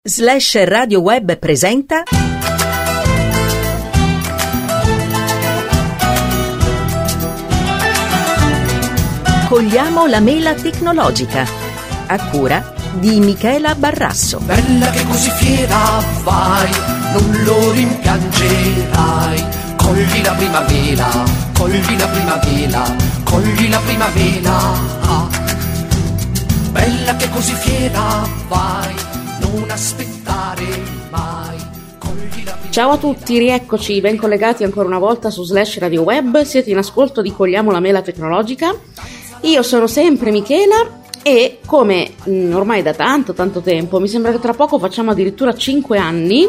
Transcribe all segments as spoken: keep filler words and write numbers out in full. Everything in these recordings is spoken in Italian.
Slash Radio Web presenta Cogliamo la mela tecnologica, a cura di Michela Barrasso. Bella che così fiera vai, non lo rimpiangerai. Cogli la prima mela, cogli la prima mela, cogli la prima mela. Bella che così fiera vai, non aspettare mai. Cogli la prima. Ciao a tutti, rieccoci, ben collegati ancora una volta su Slash Radio Web. Siete in ascolto di Cogliamo la mela tecnologica. Io sono sempre Michela e come mh, ormai da tanto tanto tempo, mi sembra che tra poco facciamo addirittura cinque anni.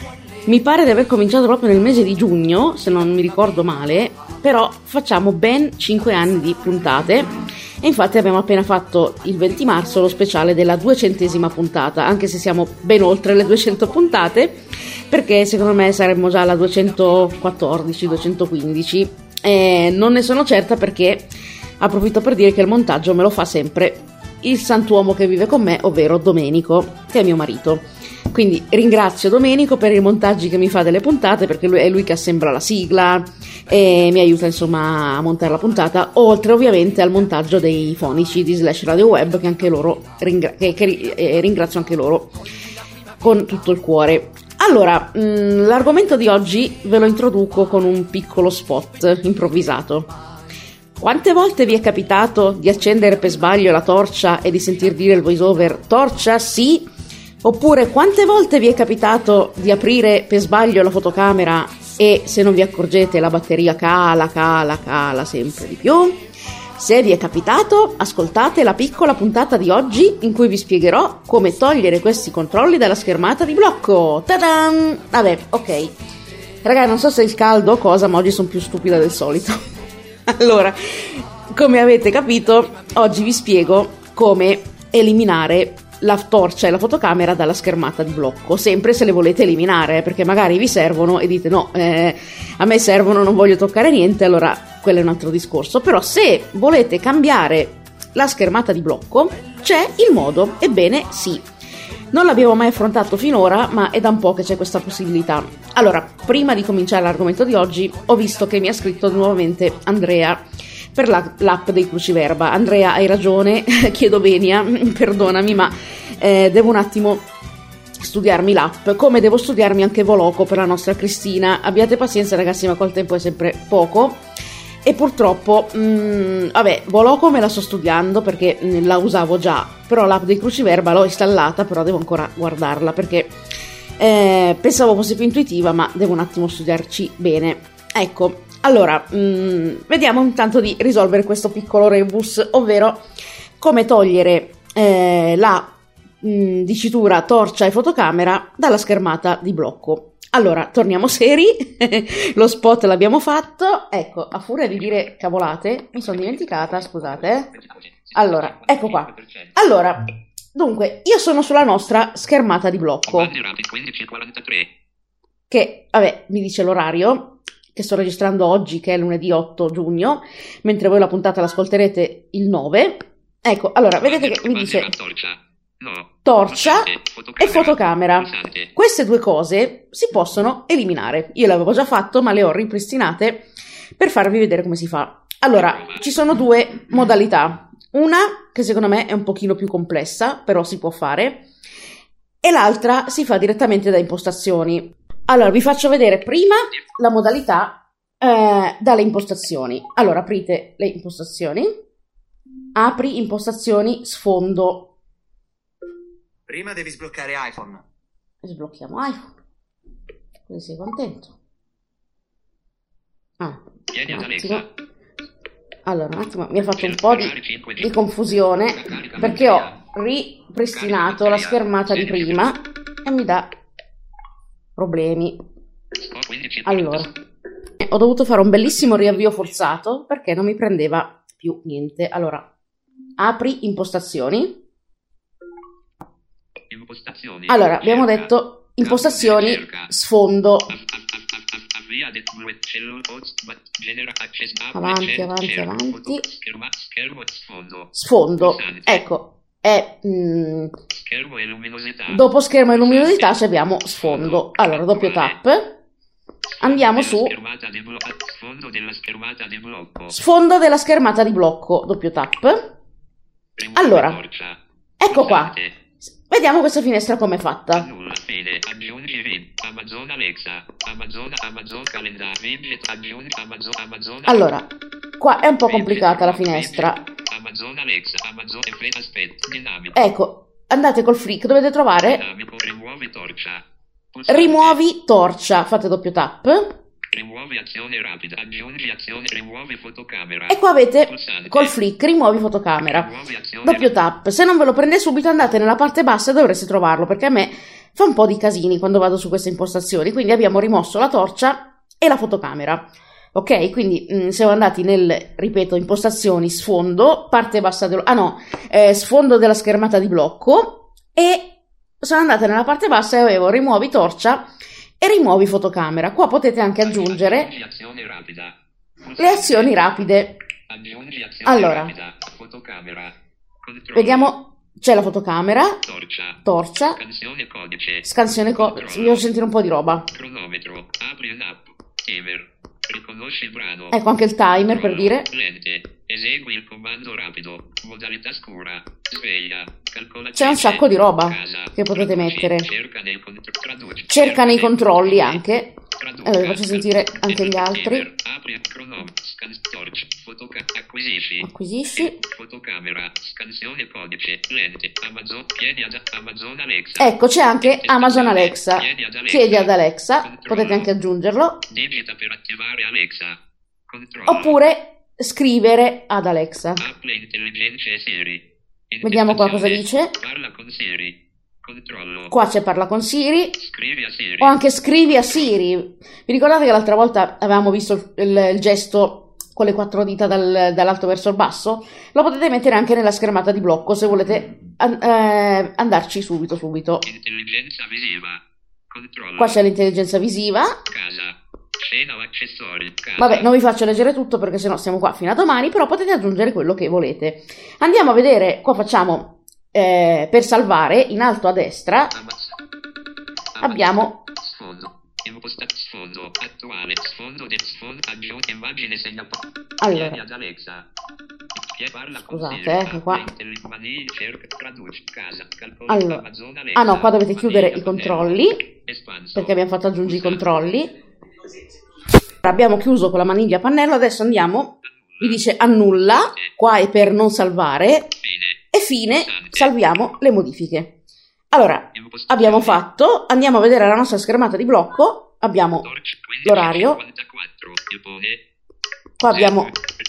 Mi pare di aver cominciato proprio nel mese di giugno, se non mi ricordo male, però facciamo ben cinque anni di puntate e infatti abbiamo appena fatto il venti marzo lo speciale della duecentesima puntata, anche se siamo ben oltre le duecento puntate, perché secondo me saremmo già alla duecentoquattordici duecentoquindici. E non ne sono certa perché approfitto per dire che il montaggio me lo fa sempre il santuomo che vive con me, ovvero Domenico, che è mio marito. Quindi ringrazio Domenico per i montaggi che mi fa delle puntate, perché lui è lui che assembla la sigla e mi aiuta insomma a montare la puntata, oltre ovviamente al montaggio dei fonici di Slash Radio Web, che anche loro ringra- che, che eh, ringrazio anche loro con tutto il cuore. Allora, mh, l'argomento di oggi ve lo introduco con un piccolo spot improvvisato. Quante volte vi è capitato di accendere per sbaglio la torcia e di sentir dire il voice over "torcia sì"? Oppure quante volte vi è capitato di aprire per sbaglio la fotocamera e se non vi accorgete la batteria cala, cala, cala sempre di più? Se vi è capitato, ascoltate la piccola puntata di oggi in cui vi spiegherò come togliere questi controlli dalla schermata di blocco. Ta-dan! Vabbè, ok. Ragazzi, non so se è il caldo o cosa, ma oggi sono più stupida del solito. Allora, come avete capito, oggi vi spiego come eliminare la torcia e la fotocamera dalla schermata di blocco, sempre se le volete eliminare, perché magari vi servono e dite no, eh, a me servono, non voglio toccare niente, allora quello è un altro discorso. Però se volete cambiare la schermata di blocco c'è il modo, ebbene sì. Non l'abbiamo mai affrontato finora, ma è da un po' che c'è questa possibilità. Allora, prima di cominciare l'argomento di oggi, ho visto che mi ha scritto nuovamente Andrea per la, l'app dei Cruciverba. Andrea, hai ragione, chiedo venia, perdonami, ma eh, devo un attimo studiarmi l'app, come devo studiarmi anche Voloco per la nostra Cristina. Abbiate pazienza ragazzi, ma col tempo è sempre poco. E purtroppo, mh, vabbè, Voloco me la sto studiando perché mh, la usavo già, però l'app dei Cruciverba l'ho installata, però devo ancora guardarla perché eh, pensavo fosse più intuitiva, ma devo un attimo studiarci bene. Ecco, allora, mh, vediamo intanto di risolvere questo piccolo rebus, ovvero come togliere eh, la mh, dicitura torcia e fotocamera dalla schermata di blocco. Allora, torniamo seri, lo spot l'abbiamo fatto, ecco, a furia di dire cavolate, mi sono dimenticata, scusate, eh. Allora, ecco qua. Allora, dunque, io sono sulla nostra schermata di blocco, che, vabbè, mi dice l'orario, che sto registrando oggi, che è lunedì otto giugno, mentre voi la puntata l'ascolterete il nove. Ecco, allora, vedete che mi dice torcia e fotocamera. Queste due cose si possono eliminare. Io le avevo già fatto, ma le ho ripristinate per farvi vedere come si fa. Allora, ci sono due modalità. Una che secondo me è un pochino più complessa, però si può fare, e l'altra si fa direttamente da impostazioni. Allora, vi faccio vedere prima la modalità eh, dalle impostazioni. Allora, aprite le impostazioni, apri impostazioni, sfondo. Prima devi sbloccare iPhone. Sblocchiamo iPhone. Così sei contento. Ah, un attimo. Allora, un attimo, mi ha fatto un po' di, di confusione perché ho ripristinato la schermata di prima e mi dà problemi. Allora, ho dovuto fare un bellissimo riavvio forzato perché non mi prendeva più niente. Allora, apri impostazioni. Allora, abbiamo detto impostazioni, sfondo. Avanti, avanti, avanti. Sfondo. Ecco, è mh, schermo e luminosità. dopo schermo e luminosità ci abbiamo sfondo. Allora, doppio tap, andiamo su Schermata di blo- sfondo della schermata di blocco. sfondo della schermata di blocco, doppio tap. Rimuovi Allora, torcia. ecco qua. Pulsante. Vediamo questa finestra come è fatta. Annulla. Fine. Aggiungi Vin. Amazon Alexa. Amazon Amazon calendario. Widget. Aggiungi Amazon Amazon. Allora, qua è un po' Widget, complicata la widget, finestra. Amazon Alexa. Amazon effetto aspetto. Dinamico. Ecco, andate col flick, dovete trovare Dinamico. Rimuovi torcia. Pulsante. rimuovi torcia, fate doppio tap. Rimuovi azione rapida. Aggiungi azione. Rimuovi fotocamera. E qua avete Pulsante. col flick rimuovi fotocamera. Rimuovi azione Doppio rapida. tap. Se non ve lo prende subito andate nella parte bassa e dovreste trovarlo, perché a me fa un po' di casini quando vado su queste impostazioni. Quindi abbiamo rimosso la torcia e la fotocamera. Ok, quindi mh, siamo andati nel, ripeto, impostazioni, sfondo, parte bassa dello, ah no, eh, sfondo della schermata di blocco, e sono andata nella parte bassa e avevo rimuovi torcia e rimuovi fotocamera. Qua potete anche aggiungere Aggiungi azione rapida. le azioni rapide. Aggiungi azione Allora, rapida. Fotocamera. Controllo. vediamo, c'è la fotocamera, Torcia. torcia, Scansione codice. scansione, co- Controllo. vi devo sentire un po' di roba. Cronometro. Apri un'app. Timer. Riconosci il brano. Ecco anche il timer per Controllo. dire. Lente. Esegui il comando rapido. Modalità scura. Sveglia. Calcolatrice. C'è un sacco di roba Casa. che potete Traduci. mettere. Cerca nei, contro- traduci. Cerca nei controlli anche. Traduca. Allora, vi faccio sentire anche gli altri. Timer. Apri cronometro. Scan torch. Fotoca- acquisisci. Acquisisci. Fotocamera. Scansione codice. Lente. Amazon. Chiedi ad Amazon Alexa. Ecco, c'è anche Amazon Alexa. Chiedi ad Alexa. Chiedi ad Alexa, Controllo. potete anche aggiungerlo. Digita per attivare Alexa. Controllo. Oppure scrivere ad Alexa. Apple intelligenze e Siri. Vediamo qua cosa dice. Parla con Siri. Controllo. Qua c'è parla con Siri. Scrivi a Siri. O anche scrivi a Siri. Vi ricordate che l'altra volta avevamo visto il, il- il gesto con le quattro dita dal- dall'alto verso il basso? Lo potete mettere anche nella schermata di blocco se volete an- eh, andarci subito subito. Intelligenza visiva. Controllo. Qua c'è l'intelligenza visiva. Casa. Scena o accessori. Casa. Vabbè, non vi faccio leggere tutto perché sennò stiamo qua fino a domani, però potete aggiungere quello che volete. Andiamo a vedere, qua facciamo eh, per salvare, in alto a destra Amaz- abbiamo Sfondo. Imposta sfondo. Attuale. Sfondo del sfondo. Aggiungi immagine segna. Allora. Chiedi ad Alexa. Chi parla con Scusate, Siri. eh, che qua- Intelli- mani- cerca, traduci. Casa. Calcola. Allora. Amazon Alexa. Ah no, qua dovete chiudere Famiglia, i controlli, Espanso. perché abbiamo fatto aggiungi i Pulsante. controlli. Abbiamo chiuso con la maniglia a pannello, adesso andiamo, vi dice annulla, qua è per non salvare, Fine. e fine, Pulsante. salviamo le modifiche. Allora, abbiamo fatto, andiamo a vedere la nostra schermata di blocco, abbiamo Torch quindici l'orario, cinquantaquattro. Giappone. qua abbiamo,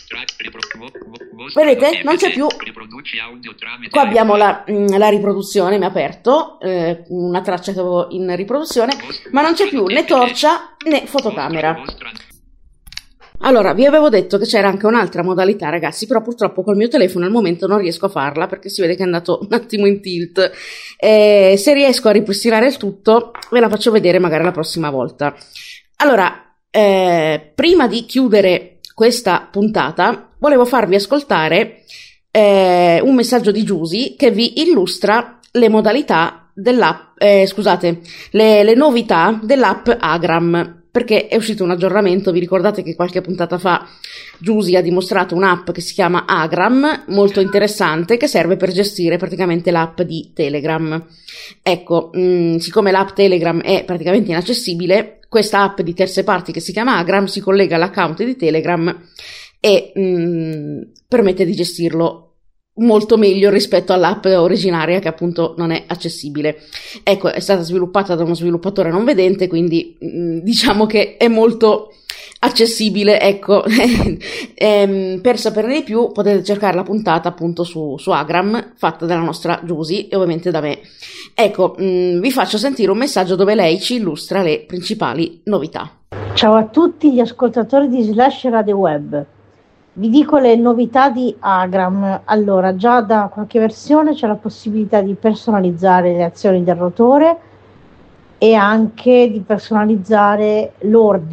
vedete, non c'è più, Riproduci audio tramite qua abbiamo la, mm, la riproduzione, mi ha aperto, eh, una traccia che avevo in riproduzione, ma non c'è più né torcia né fotocamera. Mostra- Allora, vi avevo detto che c'era anche un'altra modalità, ragazzi, però purtroppo col mio telefono al momento non riesco a farla perché si vede che è andato un attimo in tilt. Eh, se riesco a ripristinare il tutto, ve la faccio vedere magari la prossima volta. Allora, eh, prima di chiudere questa puntata, volevo farvi ascoltare eh, un messaggio di Giusy che vi illustra le modalità dell'app, eh, scusate, le, le novità dell'app Agram. Perché è uscito un aggiornamento, vi ricordate che qualche puntata fa Giusy ha dimostrato un'app che si chiama Agram, molto interessante, che serve per gestire praticamente l'app di Telegram. Ecco, mh, siccome l'app Telegram è praticamente inaccessibile, questa app di terze parti che si chiama Agram si collega all'account di Telegram e mh, permette di gestirlo molto meglio rispetto all'app originaria che appunto non è accessibile. Ecco, è stata sviluppata da uno sviluppatore non vedente, quindi mh, diciamo che è molto accessibile, ecco. ehm, per saperne di più potete cercare la puntata appunto su, su Agram fatta dalla nostra Giusy e ovviamente da me. Ecco, mh, vi faccio sentire un messaggio dove lei ci illustra le principali novità. Ciao a tutti gli ascoltatori di Slash Radio Web. Vi dico le novità di Agram. Allora, già da qualche versione c'è la possibilità di personalizzare le azioni del rotore e anche di personalizzare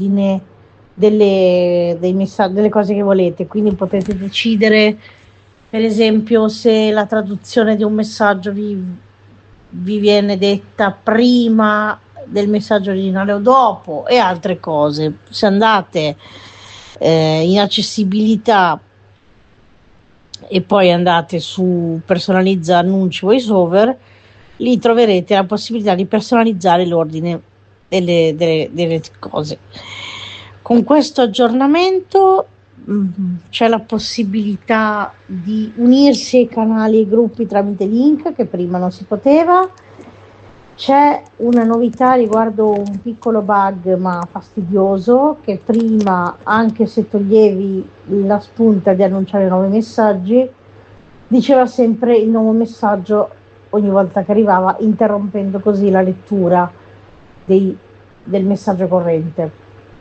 l'ordine delle, dei messaggi, delle cose che volete. Quindi potete decidere Per esempio, se la traduzione di un messaggio vi, vi viene detta prima del messaggio originale o dopo, e altre cose. Se andate eh, in accessibilità e poi andate su personalizza annunci voiceover, lì troverete la possibilità di personalizzare l'ordine delle, delle, delle cose. Con questo aggiornamento mh, c'è la possibilità di unirsi ai canali e ai gruppi tramite link, che prima non si poteva. C'è una novità riguardo un piccolo bug ma fastidioso, che prima, anche se toglievi la spunta di annunciare nuovi messaggi, diceva sempre il nuovo messaggio ogni volta che arrivava, interrompendo così la lettura dei, del messaggio corrente.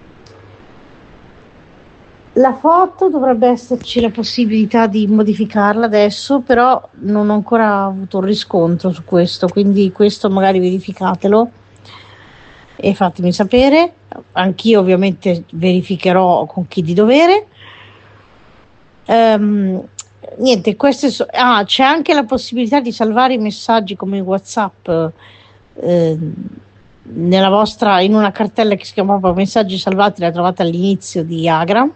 La foto dovrebbe esserci la possibilità di modificarla adesso, però non ho ancora avuto un riscontro su questo, quindi questo magari verificatelo e fatemi sapere. Anch'io ovviamente verificherò con chi di dovere. Um, niente, queste so- ah, c'è anche la possibilità di salvare i messaggi come WhatsApp eh, nella vostra, in una cartella che si chiama proprio messaggi salvati, la trovate all'inizio di Agram.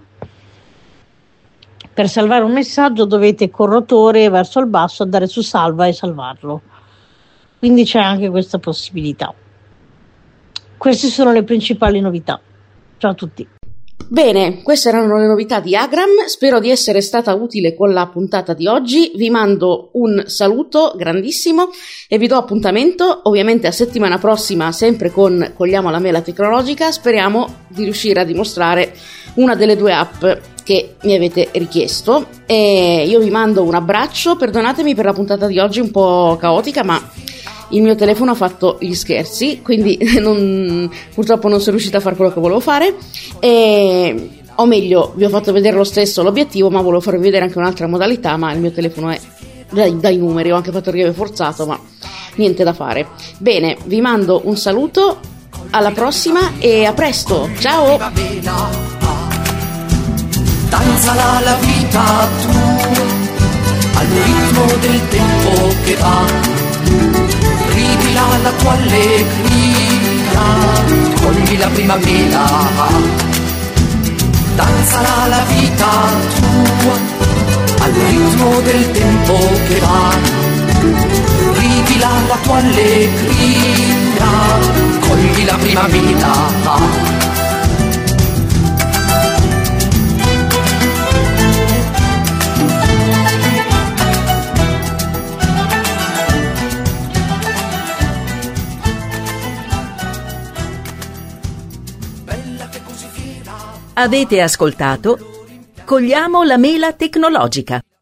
Per salvare un messaggio dovete col rotore verso il basso andare su salva e salvarlo, quindi c'è anche questa possibilità. Queste sono le principali novità. Ciao a tutti. Bene, queste erano le novità di Agram, spero di essere stata utile con la puntata di oggi, vi mando un saluto grandissimo e vi do appuntamento ovviamente a settimana prossima, sempre con Cogliamo la Mela Tecnologica. Speriamo di riuscire a dimostrare una delle due app che mi avete richiesto, e io vi mando un abbraccio. Perdonatemi per la puntata di oggi un po' caotica, ma il mio telefono ha fatto gli scherzi, quindi non, purtroppo non sono riuscita a fare quello che volevo fare, e, o meglio, vi ho fatto vedere lo stesso l'obiettivo, ma volevo farvi vedere anche un'altra modalità, ma il mio telefono è dai, dai numeri, ho anche fatto il rieve forzato, ma niente da fare. Bene, vi mando un saluto, alla prossima e a presto, ciao! Danzala la vita tu, al ritmo del tempo che va, rivila la tua allegria, cogli la primavera. Danzala la vita tu, al ritmo del tempo che va, rivila la tua allegria, cogli la primavera. Avete ascoltato Cogliamo la Mela Tecnologica,